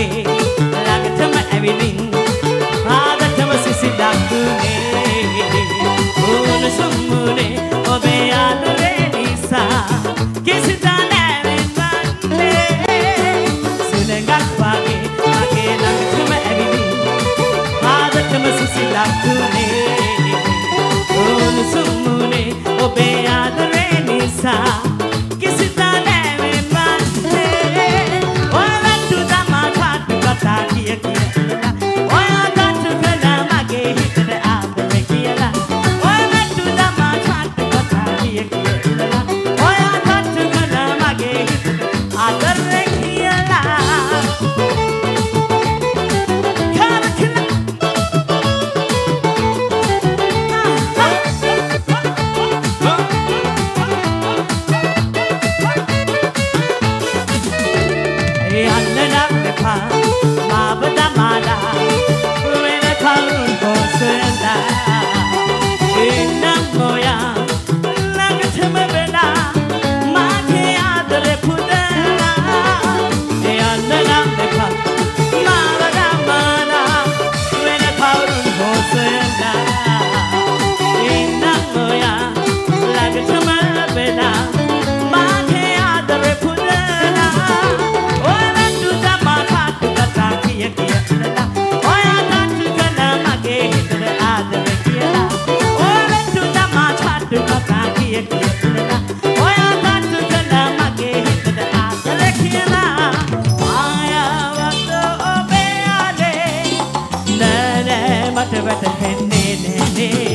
වගේ ළඟටම ඇවිලින් ආදටම සිසිලක්ුනේ උණුසුම් මුනේ ඔබේ ආදරේ නිසා කිසිදා නැවෙන්නේ සුළඟක් වගේ මගේ ළඟටම ඇවිලින් ආදටම සිසිලක්ුනේ උණුසුම් මුනේ ඔබේ ආදරේ නිසා කිසිදා නැවෙන්නේ ඔයාලට තමා කාටු කතා කිය කියලා ඔයාලට කළා මගේ හිතට ආදරේ කියලා ඔයාලට තමා කාටු කතා කිය කියලා ඔයාලට කළා මගේ හිතට ආදරේ කියලා What